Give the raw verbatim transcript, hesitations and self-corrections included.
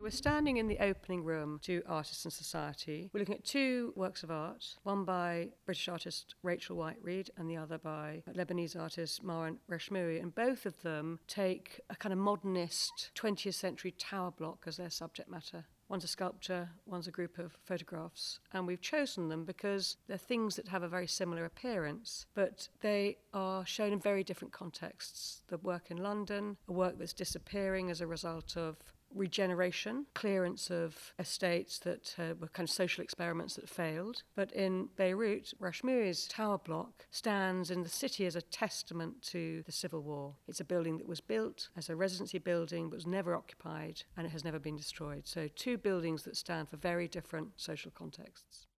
We're standing in the opening room to Artists and Society. We're looking at two works of art, one by British artist Rachel White-Read and the other by Lebanese artist Marwan Reshmoui, and both of them take a kind of modernist twentieth century tower block as their subject matter. One's a sculpture, one's a group of photographs, and we've chosen them because they're things that have a very similar appearance, but they are shown in very different contexts. The work in London, a work that's disappearing as a result of regeneration, clearance of estates that uh, were kind of social experiments that failed. But in Beirut, Reshmoui's tower block stands in the city as a testament to the civil war. It's a building that was built as a residency building but was never occupied, and it has never been destroyed. So two buildings that stand for very different social contexts.